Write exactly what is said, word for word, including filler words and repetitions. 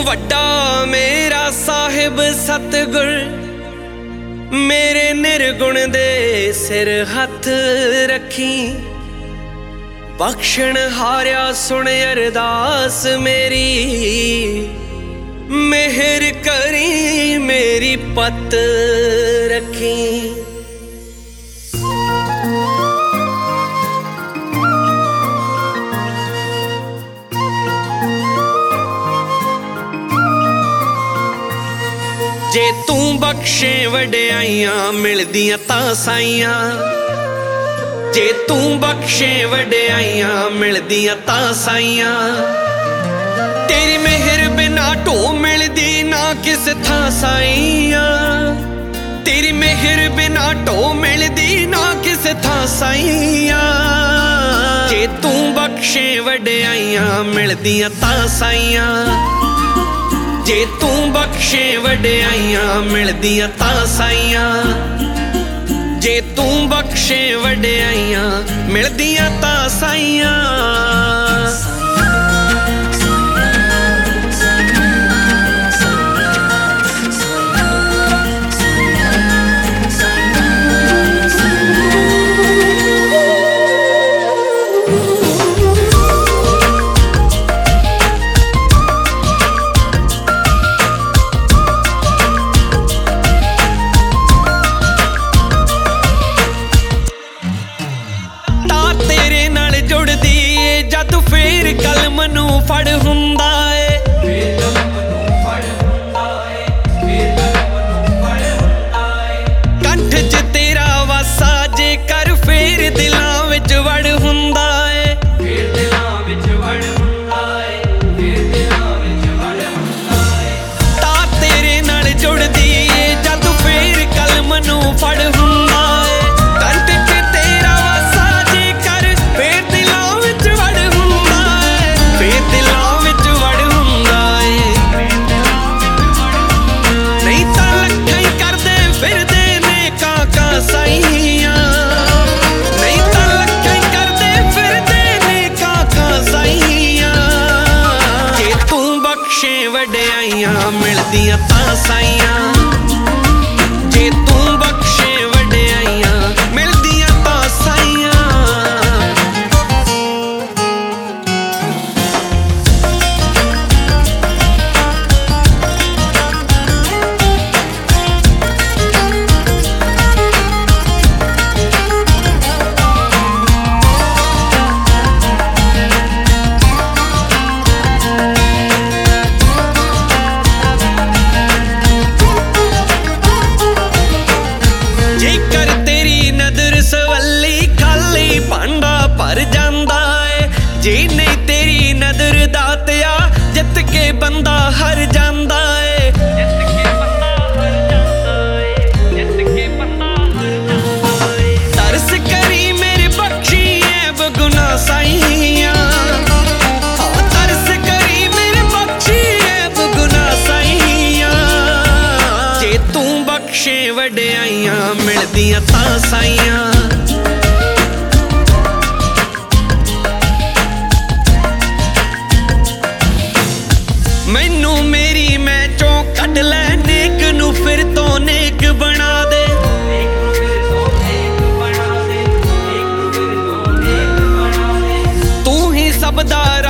ਵੱਡਾ ਮੇਰਾ ਸਾਹਿਬ ਸਤਿਗੁਰ ਮੇਰੇ ਨਿਰਗੁਣ ਦੇ ਸਿਰ ਹੱਥ ਰੱਖੀ। ਬਖਸ਼ਣ ਹਾਰਿਆ ਸੁਣ ਅਰਦਾਸ ਮੇਰੀ, ਮਿਹਰ ਕਰੀ ਮੇਰੀ ਪੱਤ ਰੱਖੀ। ਜੇ ਤੂੰ ਬਖਸ਼ੇ ਵਡਿਆਈਆਂ ਮਿਲਦੀਆਂ ਤਾਂ ਸਾਈਆਂ, ਜੇ ਤੂੰ ਬਖਸ਼ੇ ਵਡਿਆਈਆਂ ਮਿਲਦੀਆਂ ਤਾਂ ਸਾਈਆਂ। ਤੇਰੀ ਮਿਹਰ ਬਿਨਾ ਢੋ ਮਿਲਦੀ ਨਾ ਕਿਸ ਥਾਂ ਸਾਈਆਂ, ਤੇਰੀ ਮਿਹਰ ਬਿਨਾ ਢੋ ਮਿਲਦੀ ਨਾ ਕਿਸ ਥਾਂ ਸਾਈਆਂ। ਜੇ ਤੂੰ ਬਖਸ਼ੇ ਵਡਿਆਈਆਂ ਮਿਲਦੀਆਂ ਤਾਂ ਸਾਈਆਂ, ਜੇ ਤੂੰ ਬਖਸ਼ੇ ਵਡਿਆਈਆਂ ਮਿਲਦੀਆਂ ਤਾਂ ਸਾਈਆਂ। ਜੇ ਤੂੰ ਬਖਸ਼ੇ ਵਡਿਆਈਆਂ ਮਿਲਦੀਆਂ ਤਾਂ ਸਾਈਆਂ। ਫੇਰ ਕਲਮ ਨੂੰ ਫੜ ਹੁੰਦਾ ਏ, ਫੇਰ ਕਲਮ ਨੂੰ ਫੜ ਹੁੰਦਾ ਏ, ਫੇਰ ਕਲਮ ਨੂੰ ਫੜ ਹੁੰਦਾ ਏ। ਕੰਠ 'ਚ ਤੇਰਾ ਵਾਸਾ ਜੇਕਰ ਫੇਰ ਦਿਲਾਂ ਵਿੱਚ ਵੜ ਹੁੰਦਾ ਏ, ਫੇਰ ਦਿਲਾਂ ਵਿੱਚ ਵੜ ਹੁੰਦਾ ਏ, ਫੇਰ ਦਿਲਾਂ ਵਿੱਚ ਵੜ ਹੁੰਦਾ ਏ। ਤਾਂ ਤੇਰੇ ਨਾਲ ਜੁੜਦੀ ਏ ਜਦ ਫੇਰ ਕਲਮ ਨੂੰ ਫੜ ਹੁੰਦਾ ਏ। ਕੰਠ 'ਚ ਤੇਰਾ ਵਾਸਾ ਜੇਕਰ ਫੇਰ ਦਿਲਾਂ ਵਿੱਚ ਵੜ ਫੇਰ ਦਿਲਾਂ ਵਿੱਚ ਵੜ ਹੁੰਦਾ ਏ। ਨਹੀਂ ਤਾਂ ਲੱਖਾਂ ਹੀ ਕਰਦੇ ਫਿਰਦੇ ਨੇ ਕਾਕਾ ਸਾਈਆਂ, ਨਹੀਂ ਤਾਂ ਲੱਖਾਂ ਹੀ ਕਰਦੇ ਫਿਰਦੇ ਨੇ ਕਾਕਾ ਸਾਈਆਂ। ਜੇ ਤੂੰ ਬਖਸ਼ੇ ਵਡਿਆਈਆਂ ਮਿਲਦੀਆਂ ਤਾਂ ਸਾਈਆਂ, ਜੇ ਤੂੰ ਬਖਸ਼ੇ ਵਡਿਆਈਆਂ ਮਿਲਦੀਆਂ ਤਾਂ ਸਾਈਆਂ। ਜੇਕਰ ਤੇਰੀ ਨਜ਼ਰ ਸਵੱਲੀ ਖਾਲੀ ਭਾਂਡਾ ਭਰ ਜਾਂਦਾ ਏ, ਜੇ ਨਹੀਂ ਤੇਰੀ ਨਜ਼ਰ ਦਾਤਿਆ ਜਿੱਤ ਕੇ ਬੰਦਾ ਹਰ ਜਾਂਦਾ ਏ, ਜਿੱਤ ਕੇ ਬੰਦਾ ਹਰ ਜਾਂਦਾ ਏ, ਜਿੱਤ ਕੇ ਬੰਦਾ ਹਰ ਜਾਂਦਾ ਏ। ਤਰਸ ਕਰੀ ਮੇਰੇ ਬਖਸ਼ੀ ਐਬ ਗੁਨਾਹ ਸਾਈਆਂ, ਹਾਂ ਤਰਸ ਕਰੀ ਮੇਰੇ ਬਖਸ਼ੀ ਐਬ ਗੁਨਾਹ ਸਾਈਆਂ। ਜੇ ਤੂੰ ਬਖਸ਼ੇ ਵਡਿਆਈਆਂ ਮਿਲਦੀਆਂ ਤਾਂ ਸਾਈਆਂ। ਮੈਨੂੰ ਮੇਰੀ ਮੈਂ ਚੋਂ ਕੱਢ ਲੈ ਨੇਕ ਨੂੰ ਫਿਰ ਤੋਂ ਨੇਕ ਬਣਾ ਦੇ, ਤੂੰ ਹੀ ਸਭ ਦਾ